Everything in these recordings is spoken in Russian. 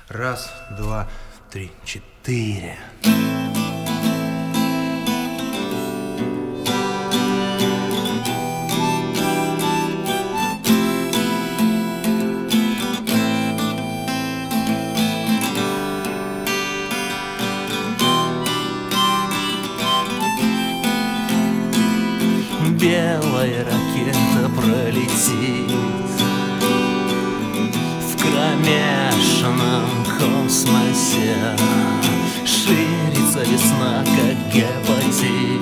Раз, два, три, четыре. Белая ракета пролетит в кромешном космосе. Ширится весна, как гепатит.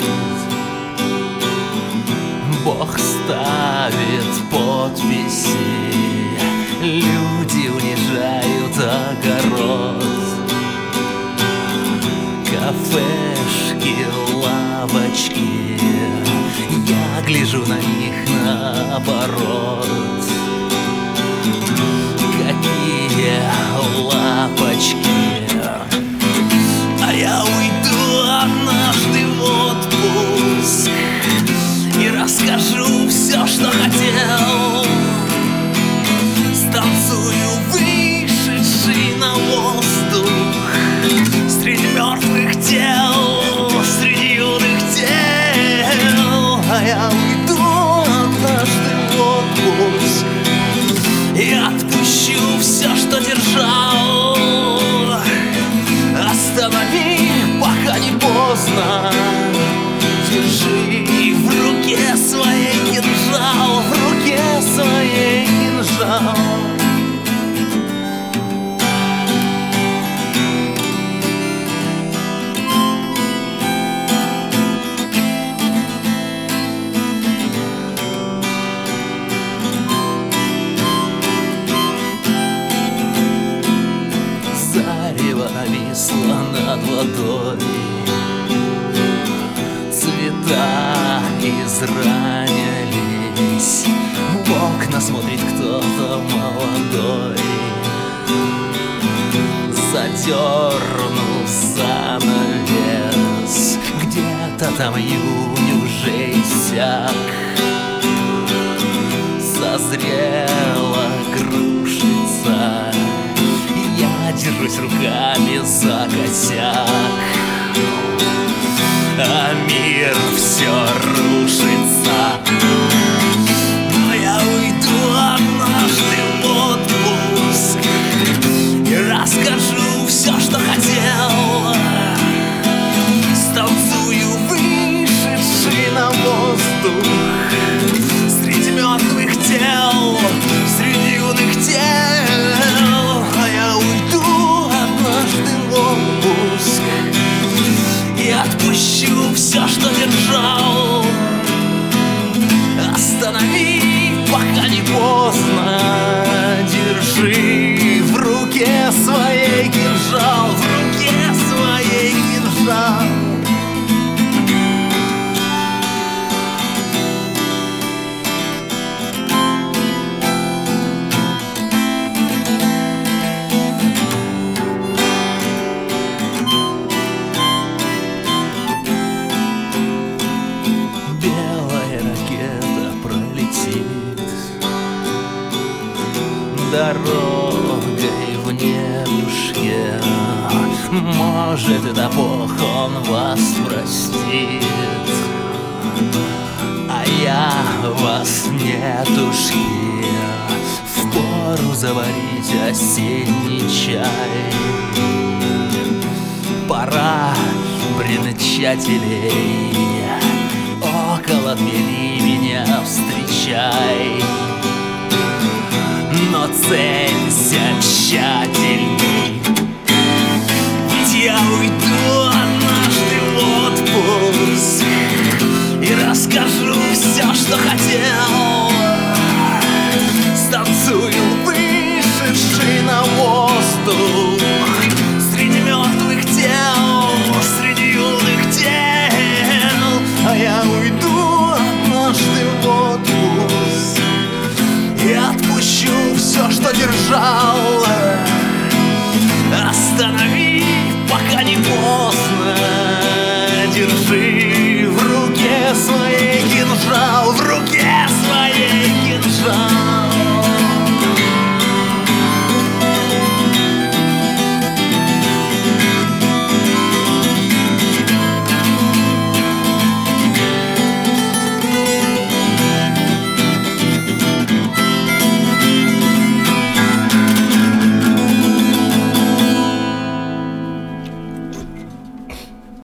Бог ставит подписи, люди унижают огород. Кафешки, лавочки, я гляжу на них наоборот. Какие лапочки, а я уйду однажды в отпуск и расскажу все, что хотел. Станцую вышедший на воздух среди мертвых тел, среди юных тел. А я уйду однажды в отпуск и отпущу все, что держал. Останови, пока не поздно. Держи в руке своей кинжал, в руке своей кинжал. Зарево нависло над водой, цвета изранились, в окна смотрит кто-то молодой. Задернул занавес, где-то там июнь уже иссяк. Созрела крушица, я держусь руками за косяк. А мир все рушится, но я уйду однажды в отпуск и расскажу все, что хотел. Станцую вышедший на воздух среди мертвых тел, среди юных тел. А я уйду однажды в отпуск и отпущу все, что держал. Останови, пока не поздно. Держи в руке своей кинжал, в руке своей кинжал. Дорогой в небушке, может, это Бог, Он вас простит. А я вас нетушки, впору заварить осенний чай. Пора бренчателей, около двери меня встречай. Но целься тщательней, ведь я уйду однажды в отпуск и расскажу все, что хотел. Станцую вышедший на воздух